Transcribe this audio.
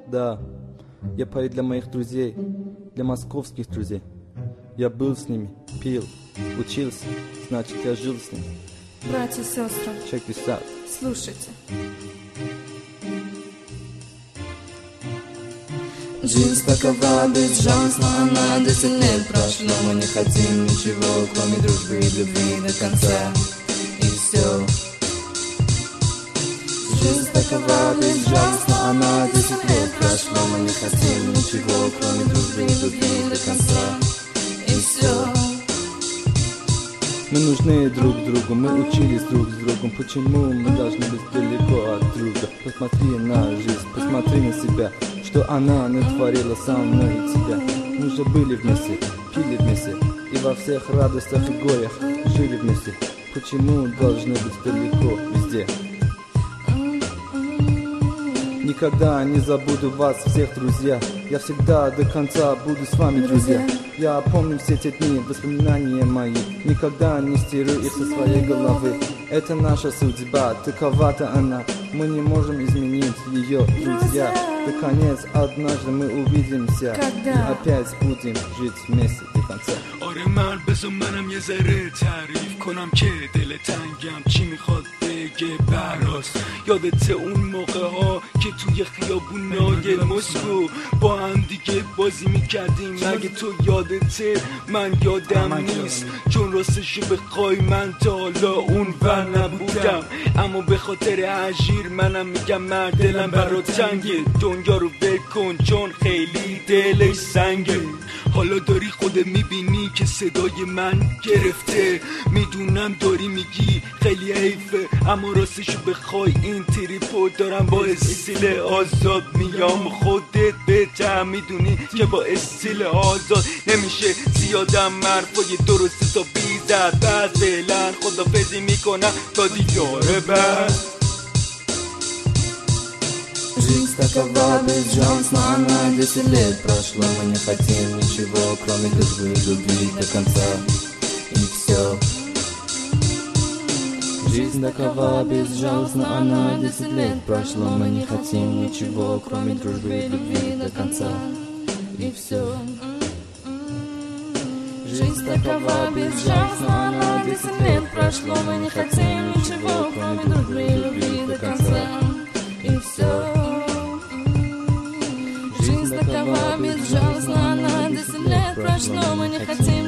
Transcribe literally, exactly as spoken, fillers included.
Да, я пою для моих друзей, для московских друзей. Я был с ними, пил, учился, значит я жил с ними. Братья и сестры, Check this out. слушайте. Жизнь такова безжалостна, она десять лет прошло. Мы не хотим ничего, кроме дружбы и любви до конца. И все. Жизнь такова безжалостна, она десять лет прошло. Мы не хотим ничего, кроме дружбы и любви до конца. И все. Мы нужны друг другу, мы учились друг с другом. Почему мы должны быть далеко от друга? Посмотри на жизнь, посмотри на себя, что она натворила со мной и тебя. Мы же были вместе, пили вместе, и во всех радостях и горях жили вместе. Почему должны быть далеко везде? Никогда не забуду вас всех, друзья. Я всегда до конца буду с вами, друзья. Я помню все те дни, воспоминания мои. Никогда не стираю их со своей головы. Это наша судьба, такова-то она. Мы не можем изменить ее, друзья. Наконец, однажды мы увидимся. Когда? И опять будем жить вместе до конца. آره من بذار منم یه ذره تعریف کنم که دل تنگم چی میخواد بگه براس. یادت اون موقع ها که توی خیابونای مسکو با هم دیگه بازی میکردیم؟ مگه تو یادته؟ من یادم نیست، چون راستشو بخوای من تا حالا اون ور نبودم. اما به خاطر عجیر منم میگم مرد دلم برا تنگه. دنیا رو ول کن چون خیلی دلش سنگه. حالا داری خودت میبینی که صدای من گرفته. میدونم داری میگی خیلی حیفه، اما راستشو بخوای این تریپو دارم با استیل آزاد میام. خودت بهتر میدونی که با استیل آزاد نمیشه زیادم حرفای درست تا بیزد. بعد فعلا خدافظی میکنم تا دیدار بعد. Жизнь такова безжалостна, она десять лет прошло. Мы не хотим ничего, кроме дружбы и любви до конца. И все. Жизнь такова безжалостна, она десять лет прошло. Мы не хотим ничего, кроме дружбы и любви до конца. И все. Жизнь такова безжалостна, она десять лет прошло. Мы не хотим ничего, кроме дружбы и любви до конца. И все. Жизнь такова безжалостна, она десять лет прошло. Мы не хотим